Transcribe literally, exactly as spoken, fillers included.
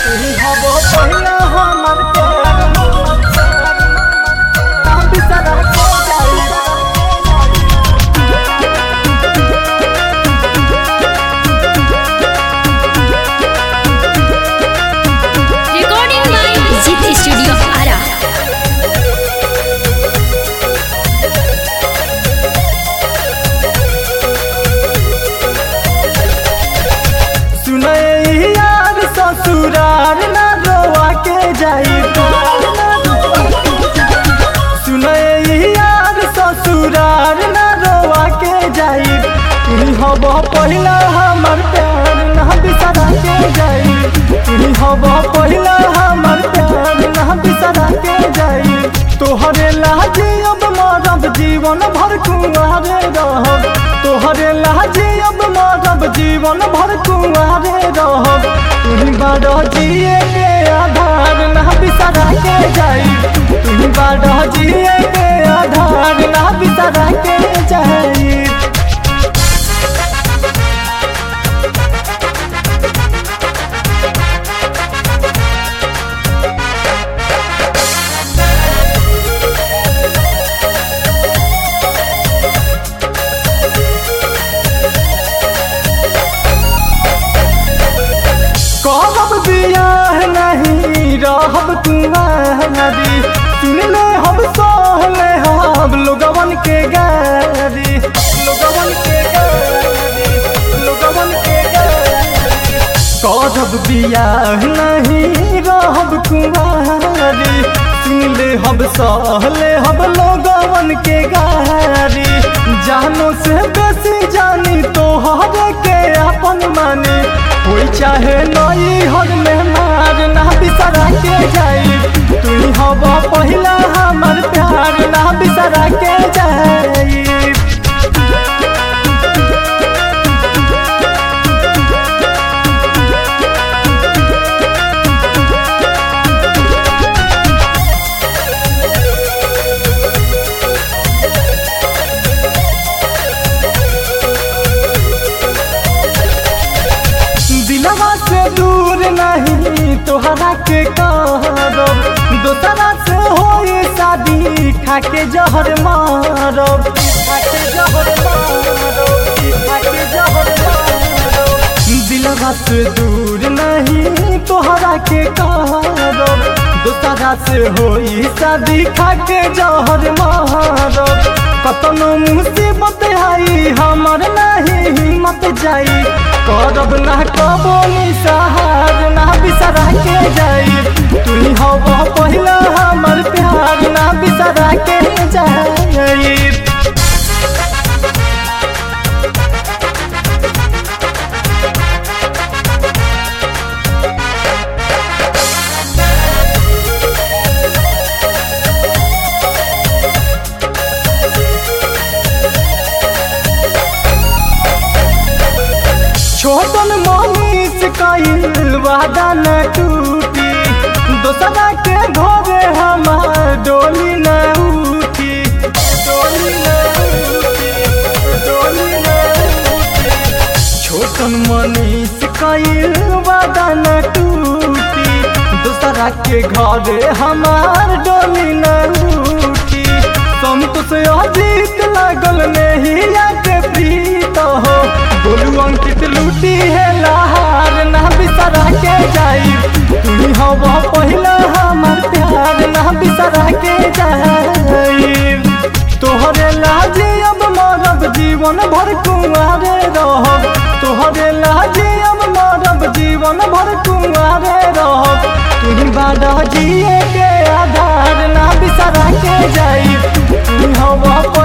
तुही हबो पहिला हमर प्यार ना बिसरा के जाई। Recording by Zit Studio Ara. सुने यार ससुरार ना रोवा के जाई। सुने यार ससुरार ना रोवा के जाई। तुही हबो पहिला हमर प्यार ना बिसरा के जाई। तुही हबो पहिला हमर प्यार ना बिसरा के जाई। तोहरे लाजी अब मरब जीवन भर कुंवारे रहब। तोहरे लाजी अब मरब जीवन भर कुंवारे रहब। तुही बड़ा जिए के आधार ना बिसरा के जाई। तुही बड़ा जिए के आधार ना बिसरा के जाई। करब बियाह नहीं रहब कुंवारी। सुनले हम सहले हम लोगवन के गारी। लोगवन के गारी लोगवन के गारी। करब बियाह नहीं रहब कुंवारी। सुनले हम सहले हम लोगवन के गारी। जानो से बेसी जानी तोहरे के अपन मानी। कोई चाहे नई हर में मार ना बिसरा के जाई। तुही हबो पहिला हमर प्यार ना बिसरा के जाई। दिलवा से दूर नहीं तोहरा के करब। दोसरा से होई शादी खाके जहर मारब। खाके जहर मारब खाके जहर मारब। दिलवा से दूर नहीं तोहरा के करब। दोसरा से होई शादी खाके जहर मारब। कतनो मुसीबत आई हमर नहीं हिम्मत जाई। करब ना कबो निसहार ना बिसरा के जाई। तुही हबो पहिला हमर प्यार ना बिसरा के जाई। छोटन मनीष कइल वादा न टूटी। दोसरा के घरे हमार डोली न उठी। डोली न उठी डोली न उठी। छोटन मनीष कइल वादा न टूटी। दोसरा के घरे हमार डोली न उठी। संतोष अजीत लागल नहिया के प्रीत हो। बोलू अंकित लूटी है लहार ना बिसरा के जाई। तुही हबो पहिला हमर प्यार ना बिसरा के जाई। तोहरे लाजी अब मरब जीवन भर कुंवारे रहब। तोहरे लाजी अब मरब जीवन भर कुंवारे रहब। तुही बड़ा जिए के आधार ना बिसरा के जाई। तुही हबो